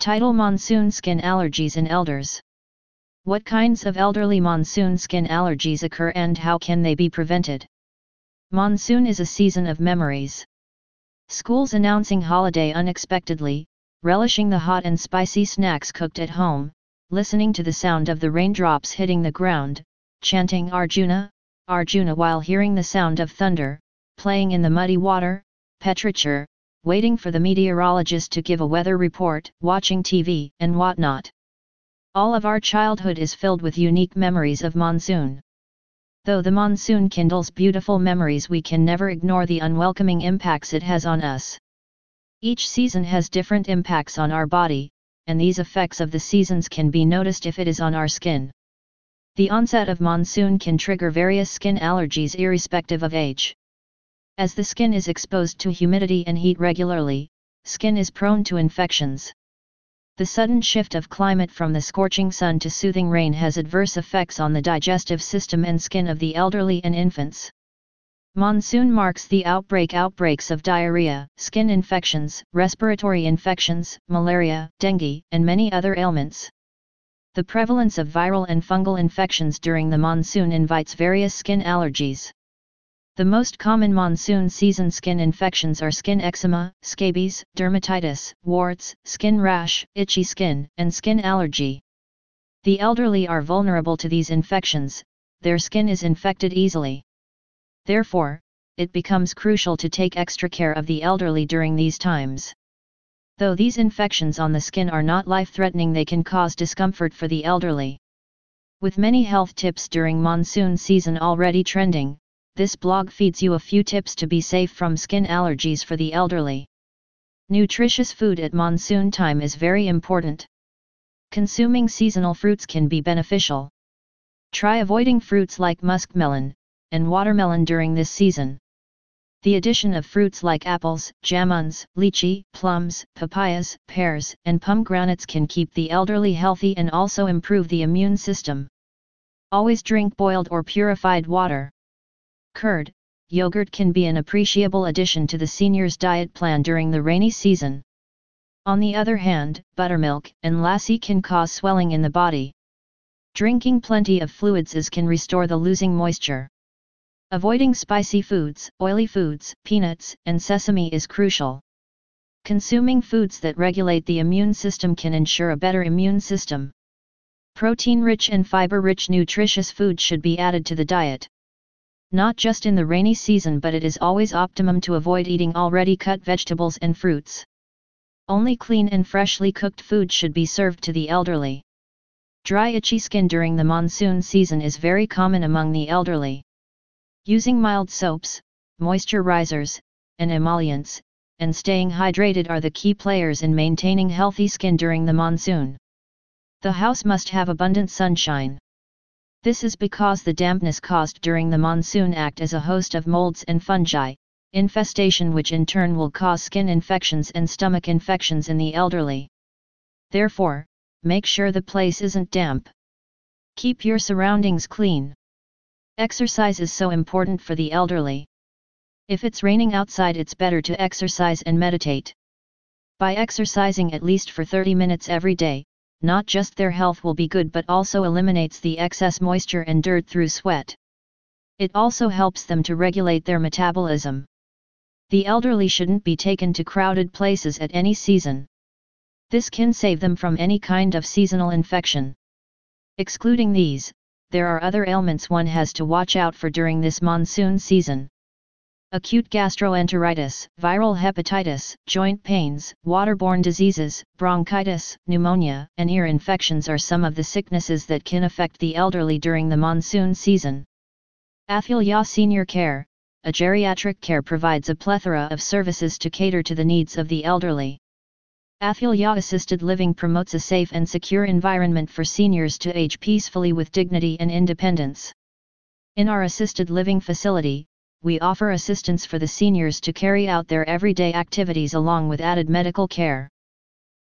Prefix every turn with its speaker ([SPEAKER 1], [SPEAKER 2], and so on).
[SPEAKER 1] Title: Monsoon skin allergies in elders. What kinds of elderly monsoon skin allergies occur and how can they be prevented? Monsoon is a season of memories. Schools announcing holiday unexpectedly, relishing the hot and spicy snacks cooked at home, listening to the sound of the raindrops hitting the ground, chanting Arjuna, Arjuna while hearing the sound of thunder, playing in the muddy water, petrichor, waiting for the meteorologist to give a weather report, watching TV, and whatnot. All of our childhood is filled with unique memories of monsoon. Though the monsoon kindles beautiful memories, we can never ignore the unwelcoming impacts it has on us. Each season has different impacts on our body, and these effects of the seasons can be noticed if it is on our skin. The onset of monsoon can trigger various skin allergies irrespective of age. As the skin is exposed to humidity and heat regularly, skin is prone to infections. The sudden shift of climate from the scorching sun to soothing rain has adverse effects on the digestive system and skin of the elderly and infants. Monsoon marks the outbreaks of diarrhea, skin infections, respiratory infections, malaria, dengue, and many other ailments. The prevalence of viral and fungal infections during the monsoon invites various skin allergies. The most common monsoon season skin infections are skin eczema, scabies, dermatitis, warts, skin rash, itchy skin, and skin allergy. The elderly are vulnerable to these infections, their skin is infected easily. Therefore, it becomes crucial to take extra care of the elderly during these times. Though these infections on the skin are not life-threatening, they can cause discomfort for the elderly. With many health tips during monsoon season already trending, this blog feeds you a few tips to be safe from skin allergies for the elderly. Nutritious food at monsoon time is very important. Consuming seasonal fruits can be beneficial. Try avoiding fruits like muskmelon and watermelon during this season. The addition of fruits like apples, jamuns, lychee, plums, papayas, pears, and pomegranates can keep the elderly healthy and also improve the immune system. Always drink boiled or purified water. Curd, yogurt can be an appreciable addition to the senior's diet plan during the rainy season. On the other hand, buttermilk and lassi can cause swelling in the body. Drinking plenty of fluids can restore the losing moisture. Avoiding spicy foods, oily foods, peanuts, and sesame is crucial. Consuming foods that regulate the immune system can ensure a better immune system. Protein-rich and fiber-rich nutritious food should be added to the diet. Not just in the rainy season, but it is always optimum to avoid eating already cut vegetables and fruits. Only clean and freshly cooked food should be served to the elderly. Dry itchy skin during the monsoon season is very common among the elderly. Using mild soaps, moisturizers, and emollients, and staying hydrated are the key players in maintaining healthy skin during the monsoon. The house must have abundant sunshine. This is because the dampness caused during the monsoon acts as a host of molds and fungi, infestation which in turn will cause skin infections and stomach infections in the elderly. Therefore, make sure the place isn't damp. Keep your surroundings clean. Exercise is so important for the elderly. If it's raining outside, it's better to exercise and meditate. By exercising at least for 30 minutes every day, not just their health will be good but also eliminates the excess moisture and dirt through sweat. It also helps them to regulate their metabolism. The elderly shouldn't be taken to crowded places at any season. This can save them from any kind of seasonal infection. Excluding these, there are other ailments one has to watch out for during this monsoon season. Acute gastroenteritis, viral hepatitis, joint pains, waterborne diseases, bronchitis, pneumonia, and ear infections are some of the sicknesses that can affect the elderly during the monsoon season. Athilya Senior Care, a geriatric care, provides a plethora of services to cater to the needs of the elderly. Athilya Assisted Living promotes a safe and secure environment for seniors to age peacefully with dignity and independence. In our assisted living facility, we offer assistance for the seniors to carry out their everyday activities along with added medical care.